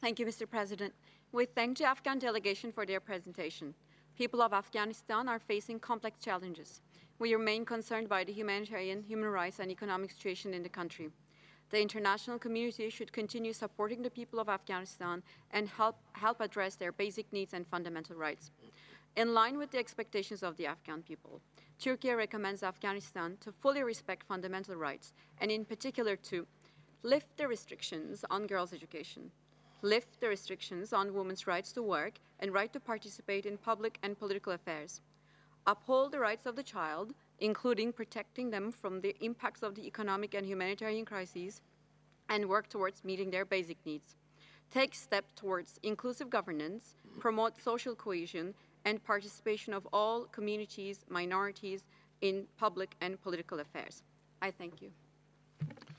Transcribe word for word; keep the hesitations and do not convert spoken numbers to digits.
Thank you, Mister President. We thank the Afghan delegation for their presentation. People of Afghanistan are facing complex challenges. We remain concerned by the humanitarian, human rights, and economic situation in the country. The international community should continue supporting the people of Afghanistan and help, help address their basic needs and fundamental rights. In line with the expectations of the Afghan people, Turkey recommends Afghanistan to fully respect fundamental rights, and in particular to lift the restrictions on girls' education, lift the restrictions on women's rights to work and right to participate in public and political affairs, uphold the rights of the child, including protecting them from the impacts of the economic and humanitarian crises, and work towards meeting their basic needs, take steps towards inclusive governance, promote social cohesion, and participation of all communities, minorities in public and political affairs. I thank you.